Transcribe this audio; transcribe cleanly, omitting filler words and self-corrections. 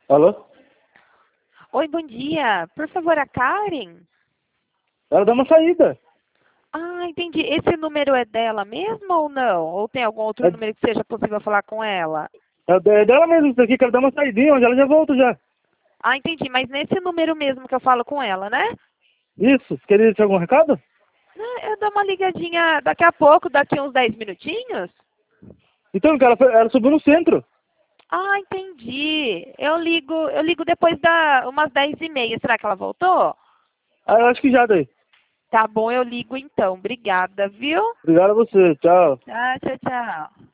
Alô? Oi, bom dia. Por favor, a Karen? Ela dá uma saída. Ah, entendi. Esse número é dela mesmo ou não? Ou tem algum outro É, número que seja possível falar com ela? é dela mesmo isso aqui, que ela dá uma saidinha, onde ela já volta já. Ah, entendi. Mas nesse número mesmo que eu falo com ela, né? Isso, queria deixar algum recado? Eu dou uma ligadinha daqui a pouco, daqui uns 10 minutinhos. Então, cara, ela subiu no centro. Ah, entendi. Eu ligo depois da umas 10h30. Será que ela voltou? Ah, eu acho que já daí. Tá bom, eu ligo então. Obrigada, viu? Obrigado a você, tchau. Tchau, tchau, tchau.